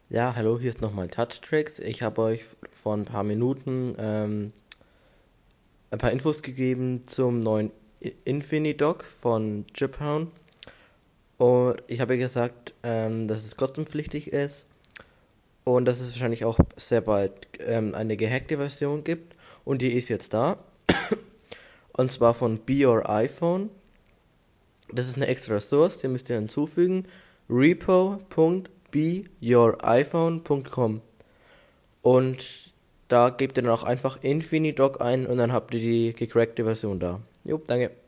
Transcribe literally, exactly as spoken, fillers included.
Ja, hallo, hier ist nochmal Touchtricks. Ich habe euch vor ein paar Minuten ähm, ein paar Infos gegeben zum neuen I- Infinidoc von Japan. Und ich habe ja gesagt, ähm, dass es kostenpflichtig ist und dass es wahrscheinlich auch sehr bald ähm, eine gehackte Version gibt. Und die ist jetzt da. Und zwar von Be Your iPhone. Das ist eine extra Source, die müsst ihr hinzufügen. repo punkt be your iphone punkt com. Und da gebt ihr dann auch einfach Infinidoc ein und dann habt ihr die gecrackte Version da. Jo, danke.